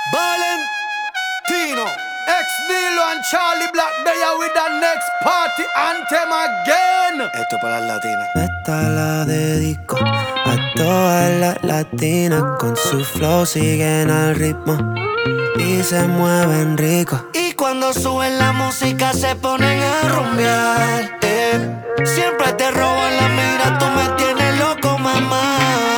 Valentino, X-Nilo and Charlie Black, they are with the next party anthem again. Esto para las latinas. Esta la dedico a todas las latinas. Con su flow siguen al ritmo y se mueven rico. Y cuando suben la música se ponen a rumbear, Siempre te roban la mira, tú me tienes loco, mamá.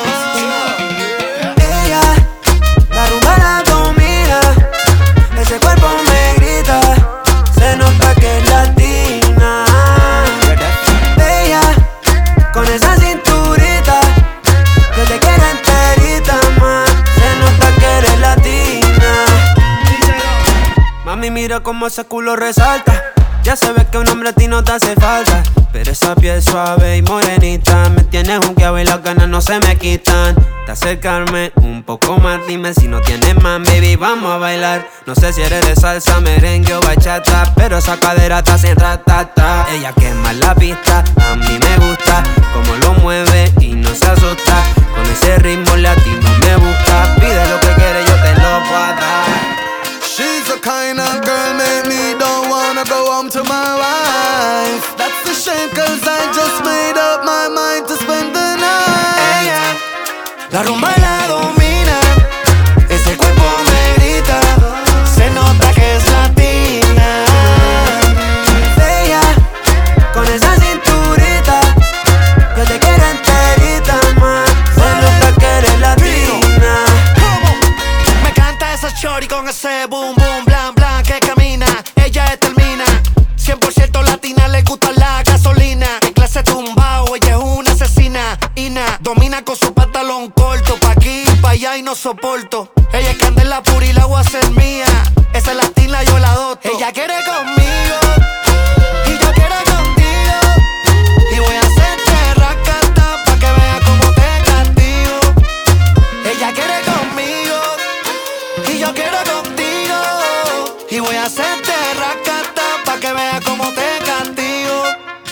Ella, la rumba la domina. Ese cuerpo me grita, se nota que es latina. Ella, con esa cinturita, yo te quiero enterita, más. Se nota que eres latina. Mami, mira cómo ese culo resalta. Ya sabes que un hombre a ti no te hace falta, pero esa piel suave y morenita me tiene junqueado y las ganas no se me quitan de acercarme un poco más. Dime si no tienes más, baby, vamos a bailar. No sé si eres de salsa, merengue o bachata, pero esa cadera te hace ratata. Ella quema la pista, a mí me gusta cómo lo mueve y no se asusta. Con ese ritmo latino me busca. Pide lo que quieres, yo te lo voy a dar. She's the kind of girl make me don't wanna go home to my wife. That's a shame cause I just made up my mind to spend the night. Ella, la rumba la domina. Ese cuerpo me grita, se nota que es latina. Ella, con esa cinturita, yo te quiero enterita, más. Se nota que eres latina. Me canta esa shorty con ese boom boom blan blan que camina. Ella determina, 100% latina, le gusta la gasolina. En clase tumbao, ella es una asesina. Ina, domina con su pantalón corto, pa' aquí, pa' allá y no soporto. Ella es candela pura y la voy a hacer mía. Esa latina yo la adopto. Ella quiere conmigo y yo quiero contigo. Y voy a hacerte racata pa' que vea cómo te castigo. Ella quiere conmigo y yo quiero contigo. Y voy a hacerte racata pa' que vea cómo te castigo.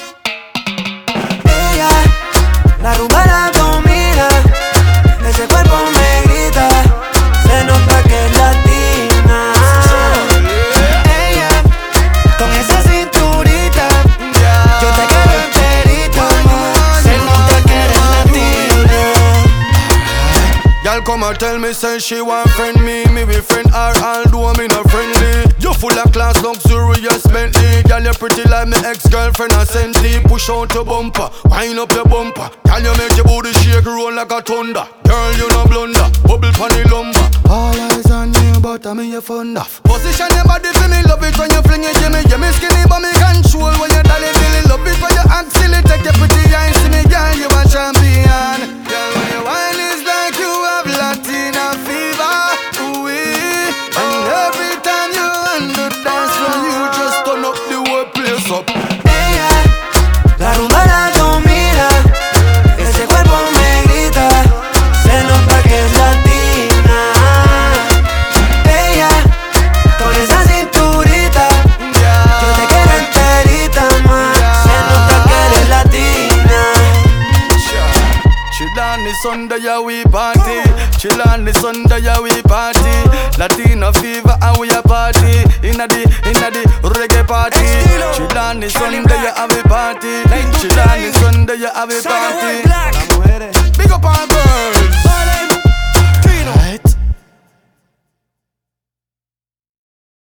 Ella, la rumba la domina. Ese cuerpo me grita, se nota que es latina. Ella, con esa cinturita, yo te quiero enterita, ma. Se nota que eres latina. Y'all come and tell me say she want friend me be friend her, although me not friendly. You full of class, luxurious Bentley. Girl, you pretty like my ex-girlfriend a Senti. Push out your bumper, wind up your bumper. Girl, you make your booty shake, roll like a thunder. Girl, you no blunder, bubble pon the lumber. All eyes on you, but I mean you fond of. Position your body for me, love it when you fling it, Jimmy. You me skinny, but me control when you dolly billy. Love it when you act silly, take your pretty eyes to me, girl, you a champion. Girl, when you wine is like you have Latina fever. Ooh-wee. And every time you on the dance floor, you just turn up the whole place up. Ella, la rumba la domina. Ese cuerpo me grita, se nota que es latina. Ella, con esa cinturita, yo te quiero enterita, más. Se nota que eres latina. Chill on the Sunday, yeah, we party. Chill on the Sunday, yeah, we party. Latino fever and we a party. Inna the reggae party. Chill on the Sunday, yeah, we party. Chill on the Sunday, yeah, we party.